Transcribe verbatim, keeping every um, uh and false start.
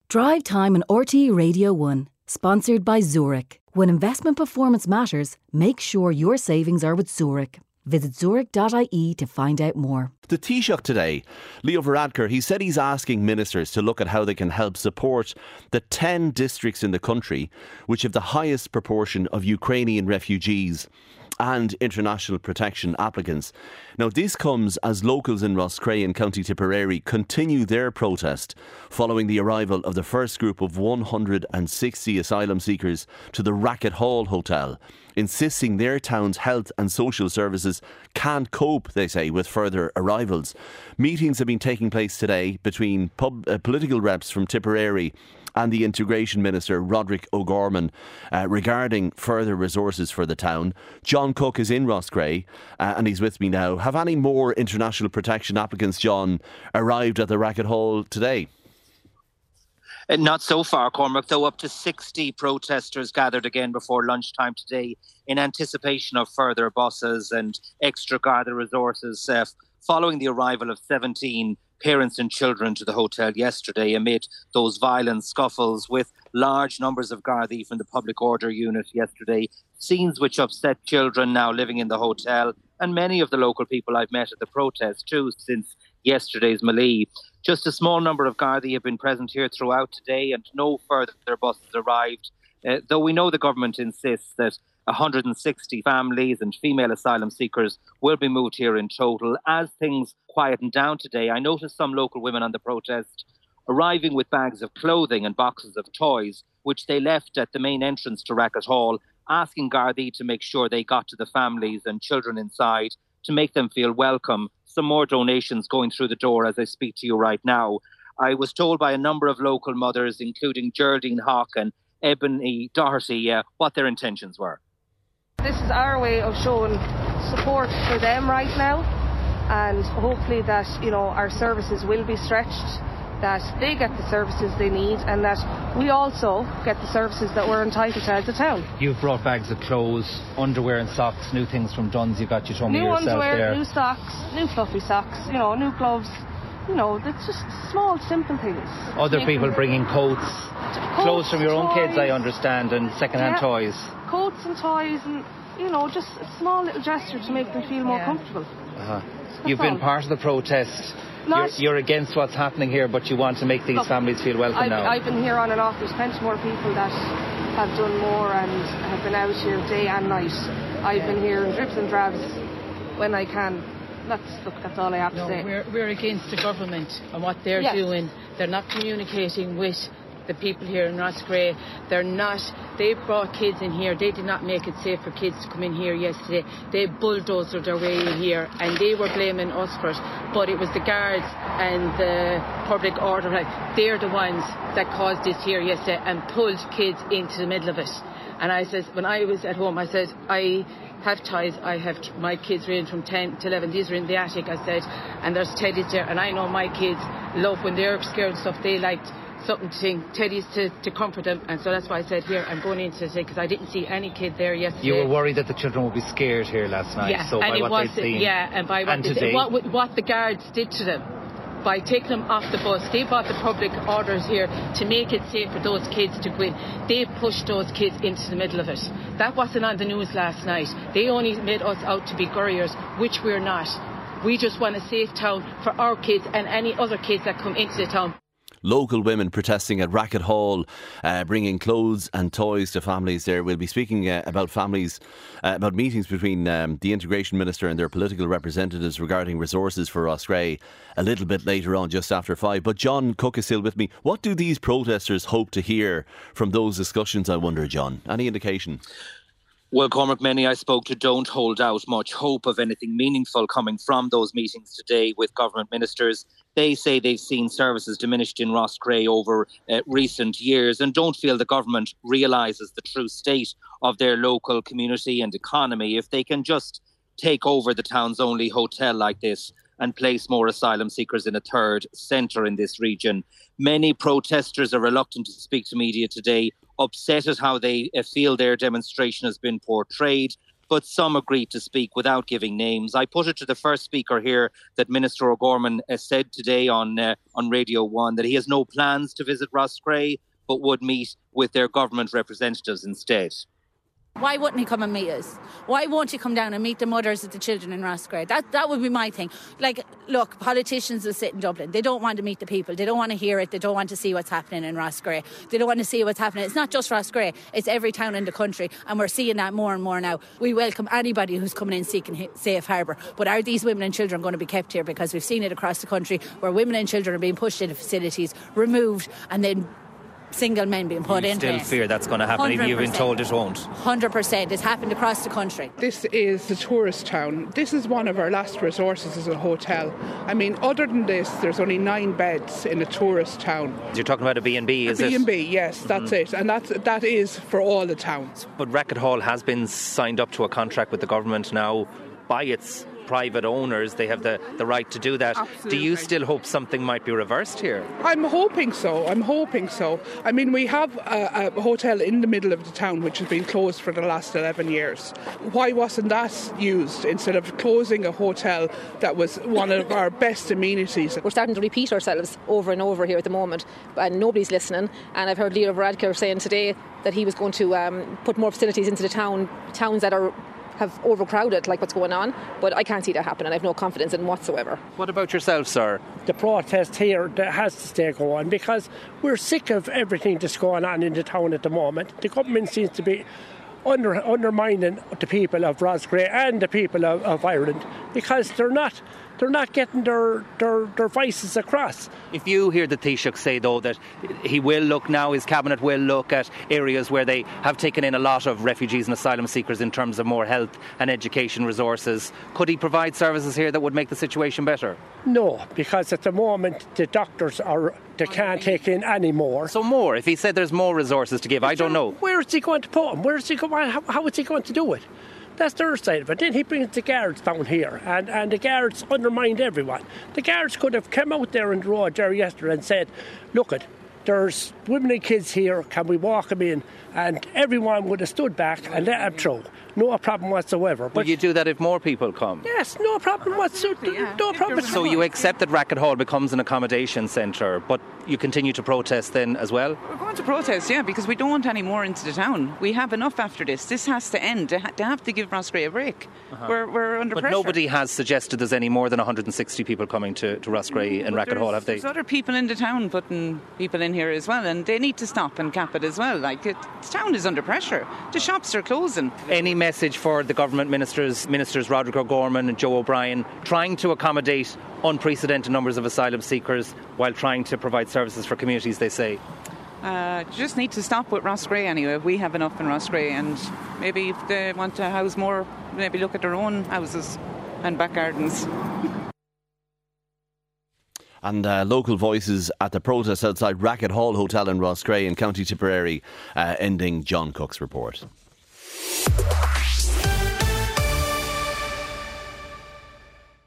Drive Time on R T Radio one, sponsored by Zurich. When investment performance matters, make sure your savings are with Zurich. Visit zurich dot I E to find out more. The Taoiseach today, Leo Varadkar, he said he's asking ministers to look at how they can help support the ten districts in the country which have the highest proportion of Ukrainian refugees and international protection applicants. Now, this comes as locals in Roscrea in County Tipperary continue their protest following the arrival of the first group of one hundred sixty asylum seekers to the Racket Hall Hotel, insisting their town's health and social services can't cope, they say, with further arrivals. Meetings have been taking place today between pub, uh, political reps from Tipperary and the Integration Minister, Roderick O'Gorman, uh, regarding further resources for the town. John Cook is in Roscrea uh, and he's with me now. Have any more international protection applicants, John, arrived at the Racket Hall today? Uh, not so far, Cormac, though up to sixty protesters gathered again before lunchtime today in anticipation of further buses and extra Garda resources uh, following the arrival of seventeen parents and children to the hotel yesterday amid those violent scuffles with large numbers of Gardaí from the public order unit yesterday. Scenes which upset children now living in the hotel and many of the local people I've met at the protest too since yesterday's melee. Just a small number of Gardaí have been present here throughout today and no further buses arrived, uh, though we know the government insists that one hundred sixty families and female asylum seekers will be moved here in total. As things quietened down today, I noticed some local women on the protest arriving with bags of clothing and boxes of toys, which they left at the main entrance to Racket Hall, asking Gardaí to make sure they got to the families and children inside to make them feel welcome. Some more donations going through the door as I speak to you right now. I was told by a number of local mothers, including Geraldine Hawke and Ebony Doherty, uh, what their intentions were. This is our way of showing support for them right now, and hopefully that, you know, our services will be stretched, that they get the services they need, and that we also get the services that we're entitled to as a town. You've brought bags of clothes, underwear and socks, new things from Duns. You got your tummy yourself there. New underwear, new socks, new fluffy socks, you know, new gloves. You know, it's just small, simple things. Other Make people bringing coats, coats, clothes from your own toys. kids, I understand, and second-hand yeah. toys. Coats and toys and, you know, just a small little gesture to make them feel more yeah. comfortable. Uh-huh. You've been all. part of the protest. You're, you're against what's happening here, but you want to make these Look, families feel welcome I've, now. I've been here on and off. There's plenty more people that have done more and have been out here day and night. I've been here in drips and drabs when I can. That's, look, that's all I have no, to say. We're, we're against the government and what they're yes. doing. They're not communicating with the people here in Roscrea. They're not, they brought kids in here. They did not make it safe for kids to come in here yesterday. They bulldozed their way in here and they were blaming us for it. But it was the guards and the public order. They're the ones that caused this here yesterday and pulled kids into the middle of it. And I said, when I was at home, I said, I have ties. I have my kids range from ten to eleven. These are in the attic, I said, and there's teddies there. And I know my kids love when they're scared and stuff. They liked something to sing, teddies to, to comfort them, and so that's why I said here I'm going in today because I didn't see any kid there yesterday. You were worried that the children would be scared here last night, yeah, so and by it what was, they'd seen. Yeah, and by what, and they, today. what what the guards did to them by taking them off the bus. They brought the public orders here to make it safe for those kids to go in. They pushed those kids into the middle of it. That wasn't on the news last night. They only made us out to be couriers, which we're not. We just want a safe town for our kids and any other kids that come into the town. Local women protesting at Racket Hall, uh, bringing clothes and toys to families there. We'll be speaking uh, about families, uh, about meetings between um, the Integration Minister and their political representatives regarding resources for Roscrea a little bit later on, just after five. But John Cook is still with me. What do these protesters hope to hear from those discussions, I wonder, John? Any indication? Well, Cormac, many I spoke to don't hold out much hope of anything meaningful coming from those meetings today with government ministers. They say they've seen services diminished in Roscrea over uh, recent years and don't feel the government realises the true state of their local community and economy if they can just take over the town's only hotel like this and place more asylum seekers in a third centre in this region. Many protesters are reluctant to speak to media today, upset at how they uh, feel their demonstration has been portrayed. but some agreed to speak without giving names. I put it to the first speaker here that Minister O'Gorman uh, said today on uh, on Radio one that he has no plans to visit Roscrea, but would meet with their government representatives instead. Why wouldn't he come and meet us? Why won't he come down and meet the mothers of the children in Roscrea? That that would be my thing. Like, look, politicians will sit in Dublin. They don't want to meet the people. They don't want to hear it. They don't want to see what's happening in Roscrea. They don't want to see what's happening. It's not just Roscrea. It's every town in the country. And we're seeing that more and more now. We welcome anybody who's coming in seeking safe harbour. But are these women and children going to be kept here? Because we've seen it across the country where women and children are being pushed into facilities, removed, and then single men being put you in still place. Fear that's going to happen even you've been told it won't? one hundred percent. It's happened across the country. This is a tourist town. This is one of our last resources as a hotel. I mean, other than this, there's only nine beds in a tourist town. You're talking about a B and B, is it? A B and B, yes, that's mm-hmm. it. And that's, that is for all the towns. But Racket Hall has been signed up to a contract with the government now by its private owners. They have the, the right to do that. Absolutely. Do you still hope something might be reversed here? I'm hoping so. I'm hoping so. I mean, we have a, a hotel in the middle of the town which has been closed for the last eleven years. Why wasn't that used instead of closing a hotel that was one of our best amenities? We're starting to repeat ourselves over and over here at the moment, and nobody's listening. And I've heard Leo Varadkar saying today that he was going to um, put more facilities into the town, towns that are have overcrowded, like what's going on, but I can't see that happen and I have no confidence in whatsoever. What about yourself, sir? The protest here that has to stay going because we're sick of everything that's going on in the town at the moment. The government seems to be under, undermining the people of Roscrea and the people of, of Ireland because they're not they're not getting their, their, their voices across. If you hear the Taoiseach say, though, that he will look now, his cabinet will look at areas where they have taken in a lot of refugees and asylum seekers in terms of more health and education resources, could he provide services here that would make the situation better? No, because at the moment the doctors are they can't take in any more. So more? If he said there's more resources to give, I don't know. Where is he going to put them? Where is he going? How, how is he going to do it? That's their side of it. Then he brings the guards down here, and, and the guards undermined everyone. The guards could have come out there on the road there yesterday and said, look, it, there's women and kids here, can we walk them in? And everyone would have stood back and let them through. No problem whatsoever. But will you do that if more people come? Yes, no problem whatsoever. Yeah. No problem. So you accept that Racket Hall becomes an accommodation centre, but you continue to protest then as well? We're going to protest, yeah, because we don't want any more into the town. We have enough after this. This has to end. They have to give Roscrea a break. Uh-huh. We're, we're under but pressure. But nobody has suggested there's any more than one hundred sixty people coming to, to Roscrea and Racket Hall, have they? There's other people in the town putting people in here as well, and they need to stop and cap it as well. Like, it, the town is under pressure. The shops are closing. Any message for the government ministers, Ministers Roderick O'Gorman and Joe O'Brien, trying to accommodate unprecedented numbers of asylum seekers while trying to provide services for communities, they say? Uh, just need to stop with Roscrea anyway. We have enough in Roscrea, and maybe if they want to house more, maybe look at their own houses and back gardens. And uh, local voices at the protest outside Racket Hall Hotel in Roscrea in County Tipperary, uh, ending John Cook's report.